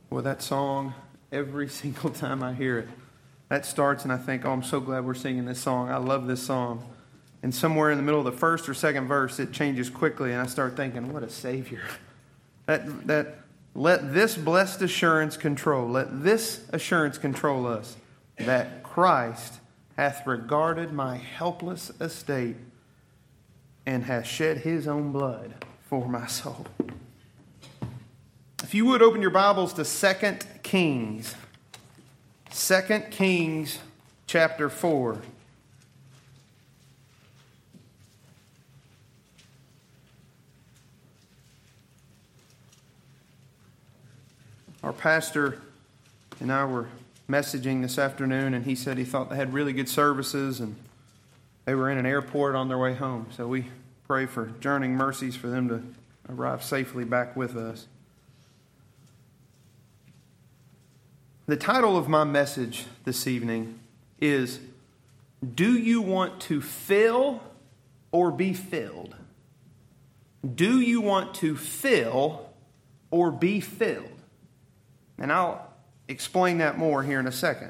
Well, that song, every single time I hear it, that starts and I think, oh, I'm so glad we're singing this song. I love this song. And somewhere in the middle of the first or second verse, it changes quickly, and I start thinking, what a Savior. Let this blessed assurance control, let this assurance control us, that Christ hath regarded my helpless estate and hath shed his own blood for my soul. If you would open your Bibles to 2 Kings. 2 Kings chapter 4. Our pastor and I were messaging this afternoon, and he said he thought they had really good services, and they were in an airport on their way home. So we pray for journeying mercies for them to arrive safely back with us. The title of my message this evening is, Do you want to fill or be filled? Do you want to fill or be filled? And I'll explain that more here in a second.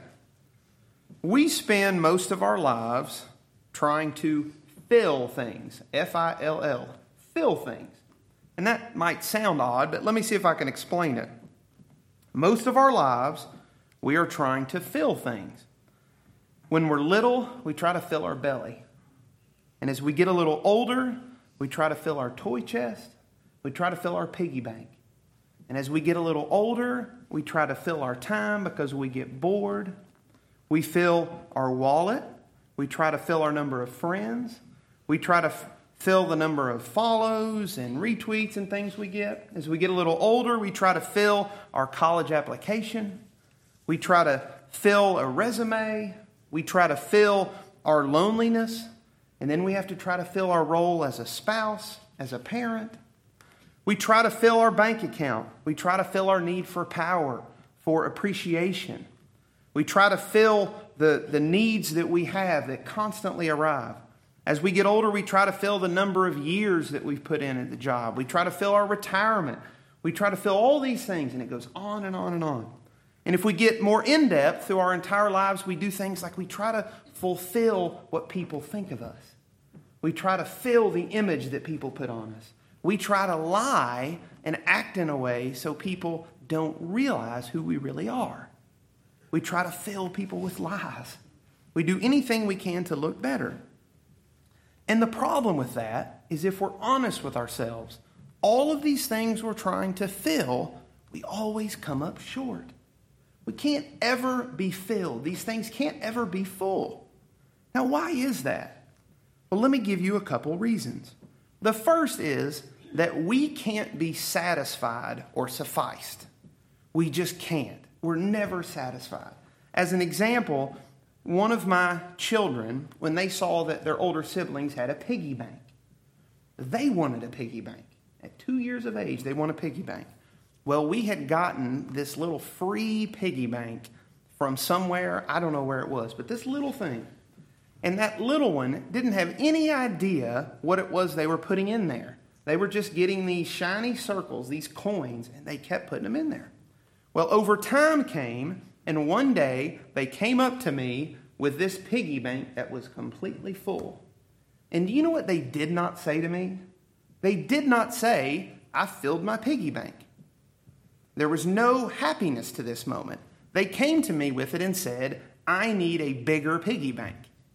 We spend most of our lives trying to fill things. F-I-L-L. Fill things. And that might sound odd, but let me see if I can explain it. Most of our lives, we are trying to fill things. When we're little, we try to fill our belly. And as we get a little older, we try to fill our toy chest. We try to fill our piggy bank. And as we get a little older, we try to fill our time because we get bored. We fill our wallet. We try to fill our number of friends. We try to fill the number of follows and retweets and things we get. As we get a little older, we try to fill our college application. We try to fill a resume. We try to fill our loneliness. And then we have to try to fill our role as a spouse, as a parent. We try to fill our bank account. We try to fill our need for power, for appreciation. We try to fill the needs that we have that constantly arrive. As we get older, we try to fill the number of years that we've put in at the job. We try to fill our retirement. We try to fill all these things, and it goes on and on and on. And if we get more in-depth through our entire lives, we do things like we try to fulfill what people think of us. We try to fill the image that people put on us. We try to lie and act in a way so people don't realize who we really are. We try to fill people with lies. We do anything we can to look better. And the problem with that is, if we're honest with ourselves, all of these things we're trying to fill, we always come up short. We can't ever be filled. These things can't ever be full. Now, why is that? Well, let me give you a couple reasons. The first is that we can't be satisfied or sufficed. We just can't. We're never satisfied. As an example, one of my children, when they saw that their older siblings had a piggy bank, they wanted a piggy bank. At 2 years of age, they want a piggy bank. Well, we had gotten this little free piggy bank from somewhere, I don't know where it was, but this little thing. And that little one didn't have any idea what it was they were putting in there. They were just getting these shiny circles, these coins, and they kept putting them in there. Well, over time came, and one day they came up to me with this piggy bank that was completely full. And do you know what they did not say to me? They did not say, I filled my piggy bank. There was no happiness to this moment. They came to me with it and said, I need a bigger piggy bank.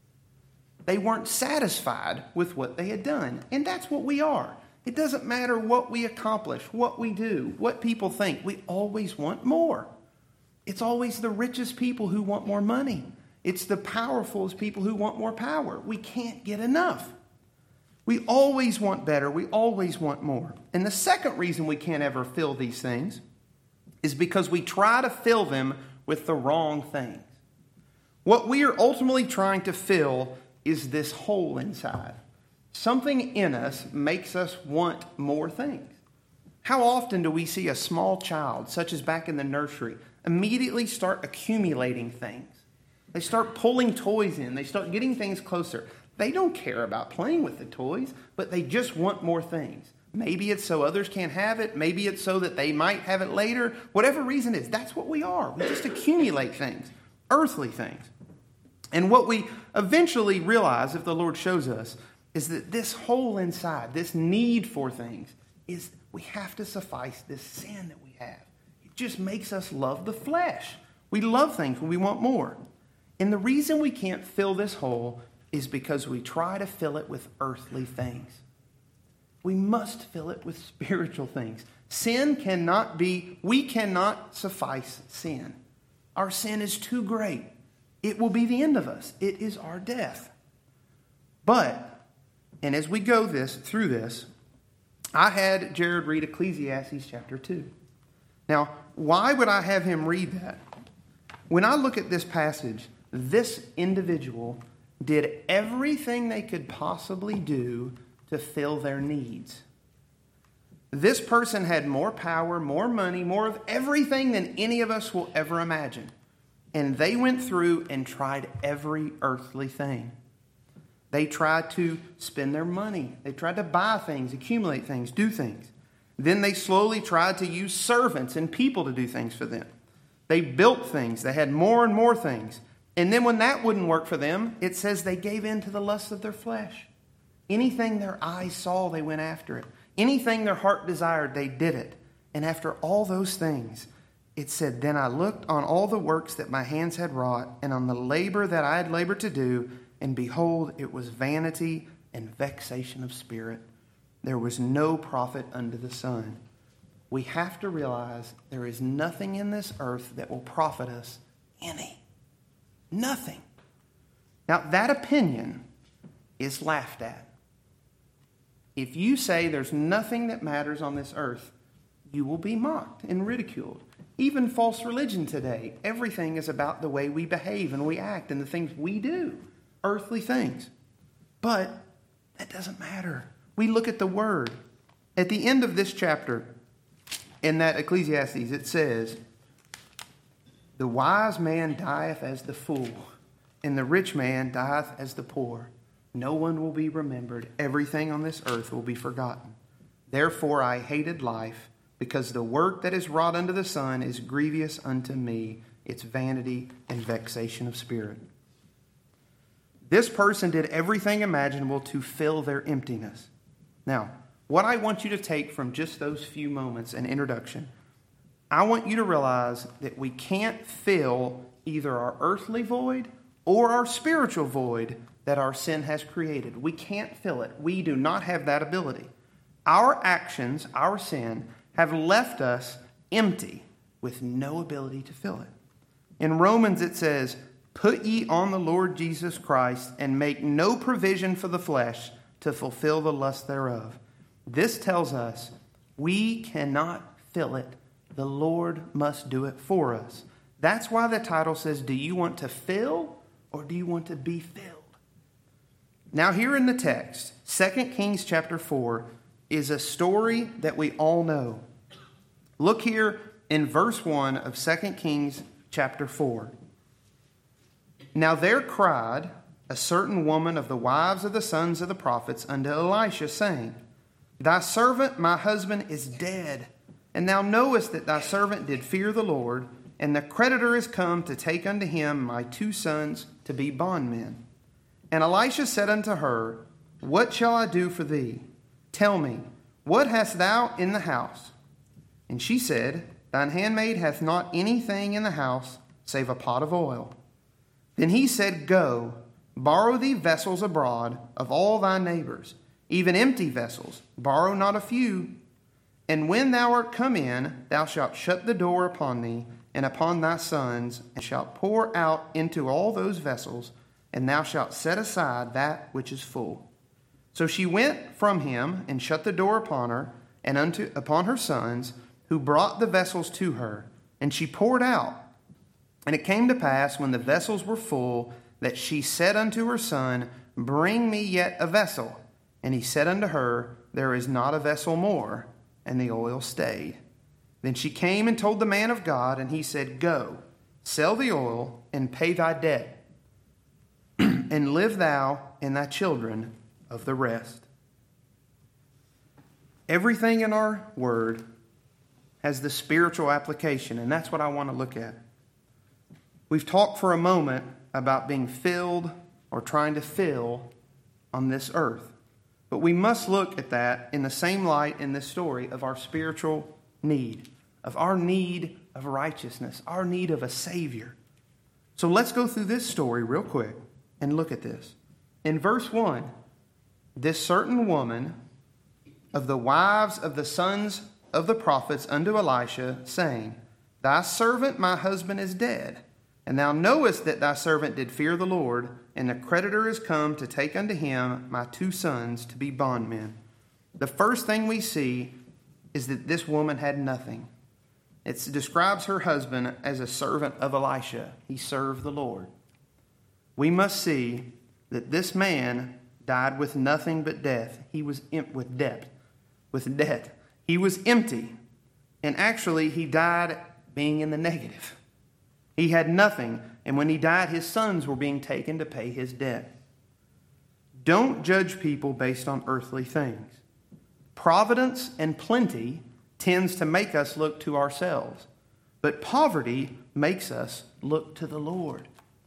They weren't satisfied with what they had done. And that's what we are. It doesn't matter what we accomplish, what we do, what people think. We always want more. It's always the richest people who want more money. It's the powerful people who want more power. We can't get enough. We always want better. We always want more. And the second reason we can't ever fill these things is because we try to fill them with the wrong things. What we are ultimately trying to fill is this hole inside. Something in us makes us want more things. How often do we see a small child, such as back in the nursery, immediately start accumulating things? They start pulling toys in. They start getting things closer. They don't care about playing with the toys, but they just want more things. Maybe it's so others can't have it. Maybe it's so that they might have it later. Whatever reason is, that's what we are. We just accumulate things, earthly things. And what we eventually realize, if the Lord shows us, is that this hole inside, this need for things, is we have to suffice this sin that we have. It just makes us love the flesh. We love things when we want more. And the reason we can't fill this hole is because we try to fill it with earthly things. We must fill it with spiritual things. We cannot suffice sin. Our sin is too great. It will be the end of us. It is our death. But, and as we go through this, I had Jared read Ecclesiastes chapter 2. Now, why would I have him read that? When I look at this passage, this individual did everything they could possibly do to fill their needs. This person had more power, more money, more of everything than any of us will ever imagine. And they went through and tried every earthly thing. They tried to spend their money. They tried to buy things, accumulate things, do things. Then they slowly tried to use servants and people to do things for them. They built things. They had more and more things. And then when that wouldn't work for them, it says they gave in to the lusts of their flesh. Anything their eyes saw, they went after it. Anything their heart desired, they did it. And after all those things, it said, then I looked on all the works that my hands had wrought, and on the labor that I had labored to do, and behold, it was vanity and vexation of spirit. There was no profit under the sun. We have to realize there is nothing in this earth that will profit us any. Nothing. Now, that opinion is laughed at. If you say there's nothing that matters on this earth, you will be mocked and ridiculed. Even false religion today, everything is about the way we behave and we act and the things we do, earthly things. But that doesn't matter. We look at the Word. At the end of this chapter, in that Ecclesiastes, it says, the wise man dieth as the fool, and the rich man dieth as the poor. No one will be remembered. Everything on this earth will be forgotten. Therefore I hated life, because the work that is wrought under the sun is grievous unto me. It's vanity and vexation of spirit. This person did everything imaginable to fill their emptiness. Now, what I want you to take from just those few moments in introduction, I want you to realize that we can't fill either our earthly void or our spiritual void that our sin has created. We can't fill it. We do not have that ability. Our actions, our sin, have left us empty with no ability to fill it. In Romans it says, put ye on the Lord Jesus Christ and make no provision for the flesh to fulfill the lust thereof. This tells us we cannot fill it. The Lord must do it for us. That's why the title says, do you want to fill or do you want to be filled? Now here in the text, 2 Kings chapter 4 is a story that we all know. Look here in verse 1 of 2 Kings chapter 4. Now there cried a certain woman of the wives of the sons of the prophets unto Elisha, saying, thy servant my husband is dead, and thou knowest that thy servant did fear the Lord, and the creditor is come to take unto him my 2 sons to be bondmen. And Elisha said unto her, what shall I do for thee? Tell me, what hast thou in the house? And she said, thine handmaid hath not anything in the house save a pot of oil. Then he said, go, borrow thee vessels abroad of all thy neighbors, even empty vessels, borrow not a few. And when thou art come in, thou shalt shut the door upon thee and upon thy sons, and shalt pour out into all those vessels, and thou shalt set aside that which is full. So she went from him and shut the door upon her and upon her sons, who brought the vessels to her, and she poured out. And it came to pass, when the vessels were full, that she said unto her son, bring me yet a vessel. And he said unto her, there is not a vessel more. And the oil stayed. Then she came and told the man of God, and he said, go, sell the oil, and pay thy debt, and live thou and thy children of the rest. Everything in our word has the spiritual application, and that's what I want to look at. We've talked for a moment about being filled or trying to fill on this earth. But we must look at that in the same light in this story of our spiritual need, of our need of righteousness, our need of a Savior. So let's go through this story real quick and look at this. In verse 1, this certain woman of the wives of the sons of the prophets unto Elisha, saying, Thy servant my husband is dead, and thou knowest that thy servant did fear the Lord, and the creditor is come to take unto him my 2 sons to be bondmen. The first thing we see is that this woman had nothing. It describes her husband as a servant of Elisha. He served the Lord. We must see that this man died with nothing but death. He was with debt. He was empty. And actually, he died being in the negative. He had nothing. And when he died, his sons were being taken to pay his debt. Don't judge people based on earthly things. Providence and plenty tends to make us look to ourselves, but poverty makes us look to the Lord.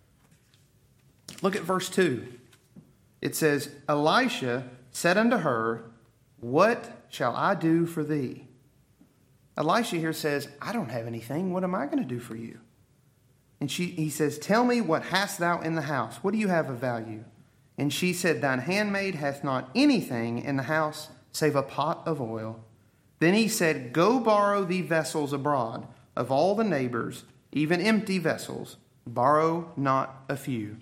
Look at verse 2. It says, Elisha said unto her, What shall I do for thee? Elisha here says, I don't have anything. What am I going to do for you? And he says, Tell me, what hast thou in the house? What do you have of value? And she said, Thine handmaid hath not anything in the house save a pot of oil. Then he said, Go borrow thee vessels abroad of all the neighbors, even empty vessels. Borrow not a few.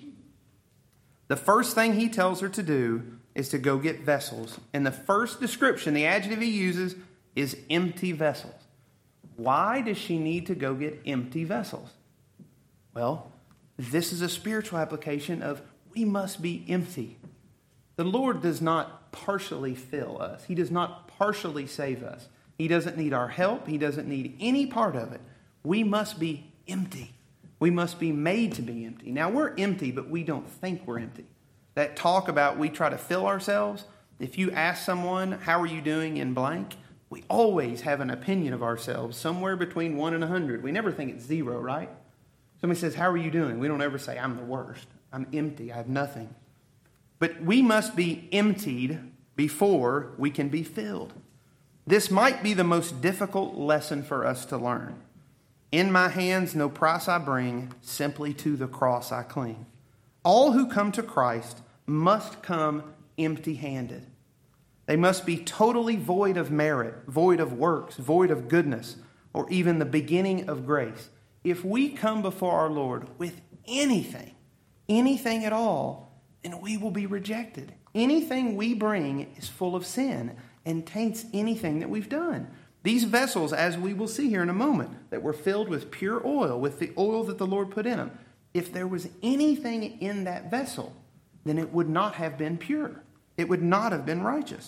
The first thing he tells her to do is to go get vessels. And the first description, the adjective he uses, is empty vessels. Why does she need to go get empty vessels? Well, this is a spiritual application of we must be empty. The Lord does not partially fill us. He does not partially save us. He doesn't need our help. He doesn't need any part of it. We must be empty. We must be made to be empty. Now, we're empty, but we don't think we're empty. That talk about we try to fill ourselves, if you ask someone, how are you doing in blank? We always have an opinion of ourselves somewhere between 1 and 100. We never think it's 0, right? Somebody says, how are you doing? We don't ever say, I'm the worst. I'm empty. I have nothing. But we must be emptied before we can be filled. This might be the most difficult lesson for us to learn. In my hands no price I bring, simply to the cross I cling. All who come to Christ must come empty-handed. They must be totally void of merit, void of works, void of goodness, or even the beginning of grace. If we come before our Lord with anything at all, then we will be rejected. Anything we bring is full of sin and taints anything that we've done. These vessels, as we will see here in a moment, that were filled with pure oil, with the oil that the Lord put in them, if there was anything in that vessel, then it would not have been pure. It would not have been righteous.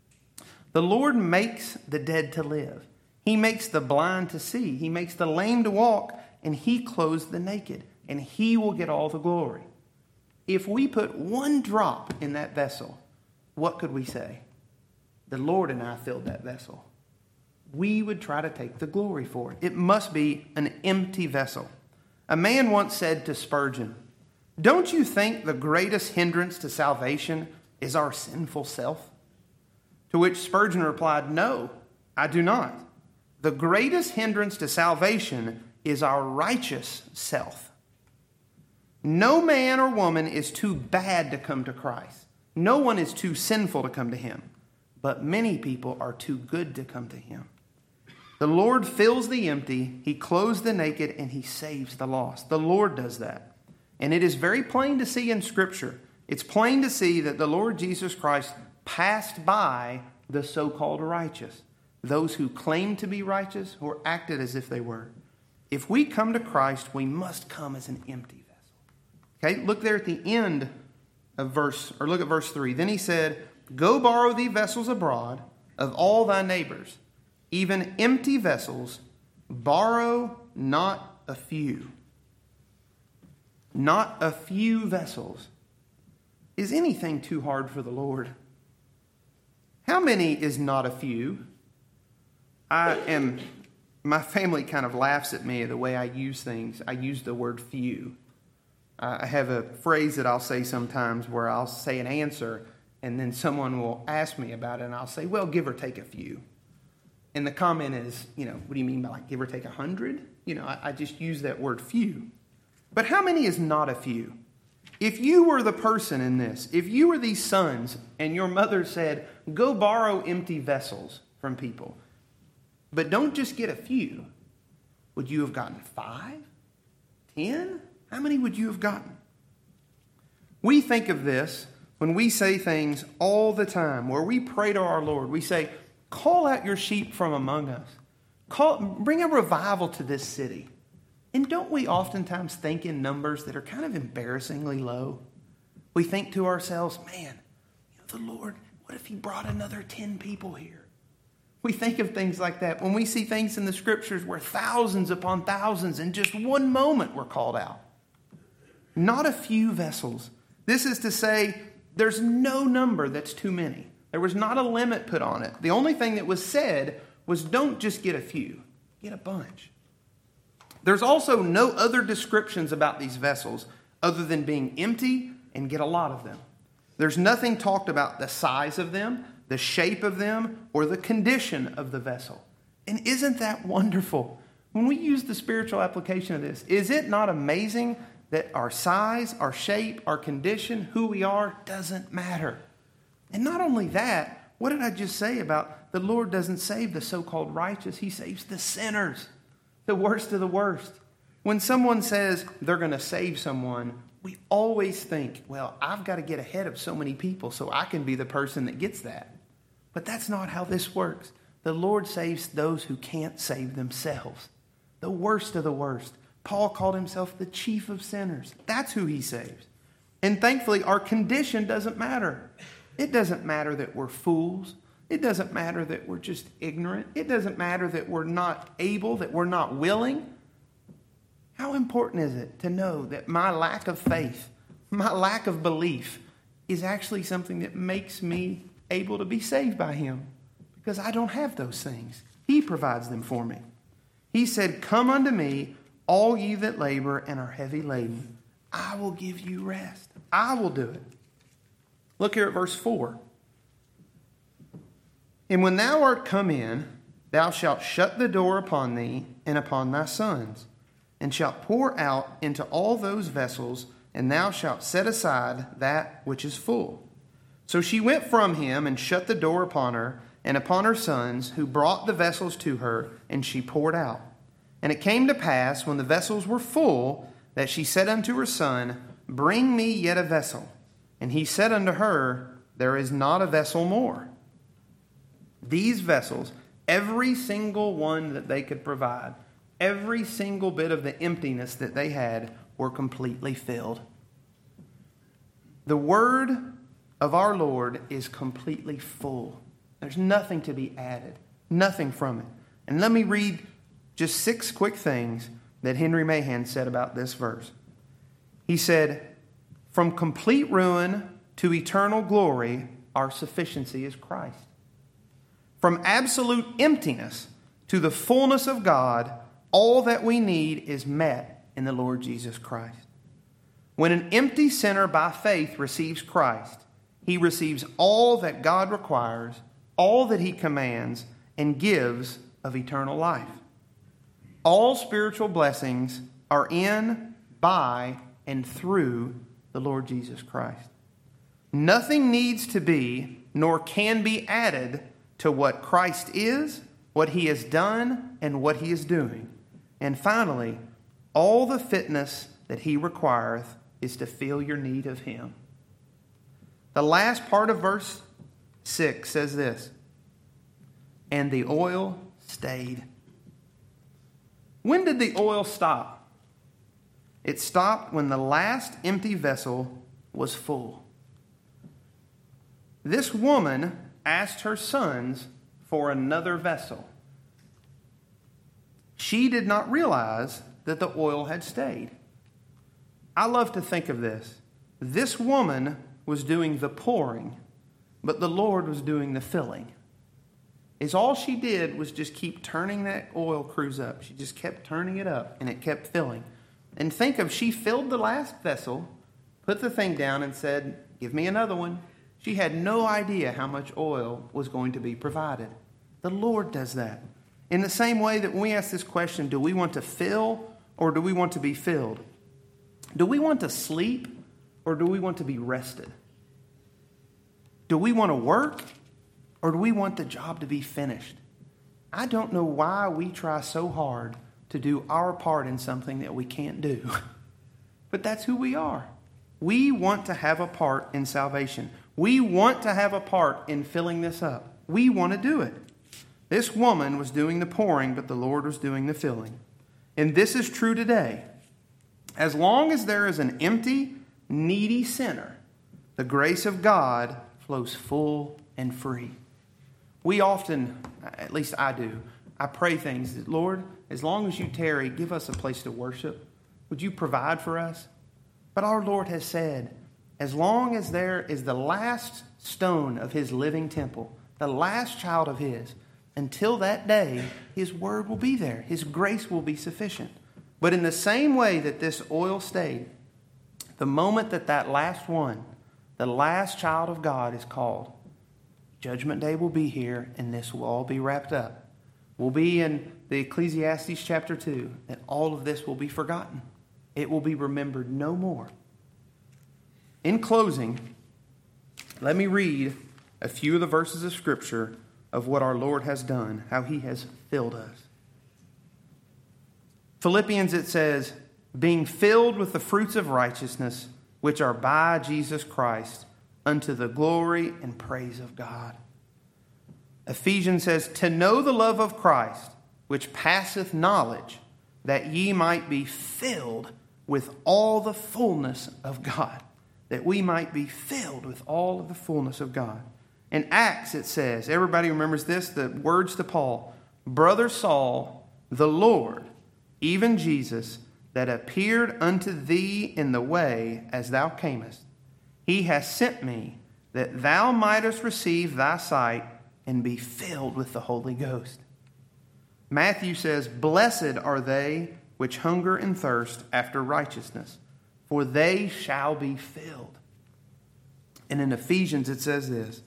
The Lord makes the dead to live. He makes the blind to see. He makes the lame to walk, and He clothes the naked, and He will get all the glory. If we put one drop in that vessel, what could we say? The Lord and I filled that vessel. We would try to take the glory for it. It must be an empty vessel. A man once said to Spurgeon, Don't you think the greatest hindrance to salvation is our sinful self? To which Spurgeon replied, No, I do not. The greatest hindrance to salvation is our righteous self. No man or woman is too bad to come to Christ. No one is too sinful to come to Him. But many people are too good to come to Him. The Lord fills the empty, He clothes the naked, and He saves the lost. The Lord does that. And it is very plain to see in Scripture. It's plain to see that the Lord Jesus Christ passed by the so-called righteous. Those who claimed to be righteous or acted as if they were. If we come to Christ, we must come as an empty vessel. Okay, look there at the end of look at verse 3. Then he said, Go borrow thee vessels abroad of all thy neighbors, even empty vessels, borrow not a few. Not a few vessels. Is anything too hard for the Lord? How many is not a few? My family kind of laughs at me the way I use things. I use the word few. I have a phrase that I'll say sometimes where I'll say an answer and then someone will ask me about it and I'll say, well, give or take a few. And the comment is, what do you mean by like give or take 100? I just use that word few. But how many is not a few? If you were the person in this, if you were these sons and your mother said, go borrow empty vessels from people, but don't just get a few, would you have gotten 5? 10? How many would you have gotten? We think of this when we say things all the time, where we pray to our Lord. We say, call out your sheep from among us. Bring a revival to this city. And don't we oftentimes think in numbers that are kind of embarrassingly low? We think to ourselves, man, the Lord, what if he brought another 10 people here? We think of things like that when we see things in the scriptures where thousands upon thousands in just one moment were called out. Not a few vessels. This is to say, there's no number that's too many. There was not a limit put on it. The only thing that was said was don't just get a few, get a bunch. There's also no other descriptions about these vessels other than being empty and get a lot of them. There's nothing talked about the size of them, the shape of them, or the condition of the vessel. And isn't that wonderful? When we use the spiritual application of this, is it not amazing that our size, our shape, our condition, who we are, doesn't matter? And not only that, what did I just say about the Lord doesn't save the so-called righteous, he saves the sinners, the worst of the worst. When someone says they're going to save someone, we always think, well, I've got to get ahead of so many people so I can be the person that gets that. But that's not how this works. The Lord saves those who can't save themselves, the worst of the worst. Paul called himself the chief of sinners. That's who he saves. And thankfully, our condition doesn't matter. It doesn't matter that we're fools. It doesn't matter that we're just ignorant. It doesn't matter that we're not able, that we're not willing. How important is it to know that my lack of faith, my lack of belief is actually something that makes me able to be saved by him? Because I don't have those things. He provides them for me. He said, come unto me, all ye that labor and are heavy laden. I will give you rest. I will do it. Look here at verse 4. And when thou art come in, thou shalt shut the door upon thee and upon thy sons, and shalt pour out into all those vessels, and thou shalt set aside that which is full. So she went from him and shut the door upon her and upon her sons, who brought the vessels to her, and she poured out. And it came to pass, when the vessels were full, that she said unto her son, bring me yet a vessel. And he said unto her, there is not a vessel more. These vessels, every single one that they could provide, every single bit of the emptiness that they had, were completely filled. The word of our Lord is completely full. There's nothing to be added, nothing from it. And let me read just 6 quick things that Henry Mahan said about this verse. He said, from complete ruin to eternal glory, our sufficiency is Christ. From absolute emptiness to the fullness of God, all that we need is met in the Lord Jesus Christ. When an empty sinner by faith receives Christ, he receives all that God requires, all that he commands, and gives of eternal life. All spiritual blessings are in, by, and through the Lord Jesus Christ. Nothing needs to be, nor can be added to what Christ is, what he has done, and what he is doing. And finally, all the fitness that he requireth is to feel your need of him. The last part of verse 6 says this, and the oil stayed. When did the oil stop? It stopped when the last empty vessel was full. This woman asked her sons for another vessel. She did not realize that the oil had stayed. I love to think of this. This woman was doing the pouring. but the Lord was doing the filling. Is all she did was just keep turning that oil cruse up. She just kept turning it up, and it kept filling. And think of, she filled the last vessel, put the thing down, and said, give me another one. She had no idea how much oil was going to be provided. The Lord does that. In the same way that when we ask this question, do we want to fill or do we want to be filled? Do we want to sleep or do we want to be rested? Do we want to work or do we want the job to be finished? I don't know why we try so hard to do our part in something that we can't do. But that's who we are. We want to have a part in salvation. We want to have a part in filling this up. We want to do it. This woman was doing the pouring, but the Lord was doing the filling. And this is true today. As long as there is an empty, needy sinner, the grace of God flows full and free. We often, at least I do, I pray things that, Lord, as long as you tarry, give us a place to worship. Would you provide for us? But our Lord has said, as long as there is the last stone of his living temple, the last child of his, until that day, his word will be there. His grace will be sufficient. But in the same way that this oil stayed, the moment that that last one, the last child of God is called, Judgment Day will be here, and this will all be wrapped up. We'll be in the Ecclesiastes chapter 2, that all of this will be forgotten. It will be remembered no more. In closing, let me read a few of the verses of Scripture of what our Lord has done, how he has filled us. Philippians, it says, being filled with the fruits of righteousness, which are by Jesus Christ, unto the glory and praise of God. Ephesians says, to know the love of Christ, which passeth knowledge, that ye might be filled with all the fullness of God. That we might be filled with all of the fullness of God. In Acts, it says, everybody remembers this, the words to Paul, Brother Saul, the Lord, even Jesus, that appeared unto thee in the way as thou camest, he hath sent me, that thou mightest receive thy sight and be filled with the Holy Ghost. Matthew says, blessed are they which hunger and thirst after righteousness, for they shall be filled. And in Ephesians it says this,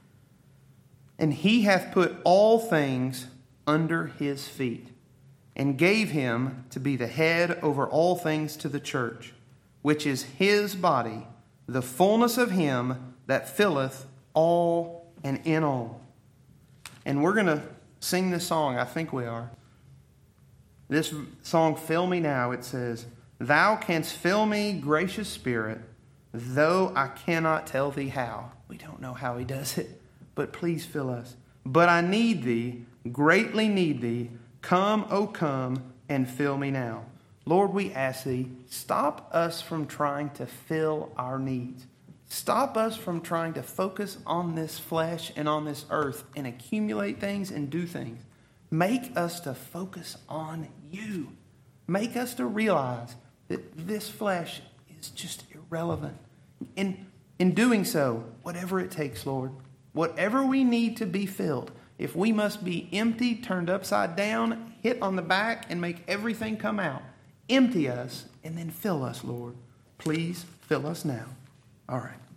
and he hath put all things under his feet, and gave him to be the head over all things to the church, which is his body, the fullness of him that filleth all and in all. And we're going to sing this song, I think we are. This song, Fill Me Now, it says, thou canst fill me, gracious Spirit, though I cannot tell thee how. We don't know how he does it, but please fill us. But I need thee, greatly need thee. Come, O come, and fill me now. Lord, we ask thee, stop us from trying to fill our needs. Stop us from trying to focus on this flesh and on this earth and accumulate things and do things. Make us to focus on you. Make us to realize that this flesh is just irrelevant. In doing so, whatever it takes, Lord, whatever we need to be filled, if we must be empty, turned upside down, hit on the back, and make everything come out, empty us and then fill us, Lord. Please fill us now. All right.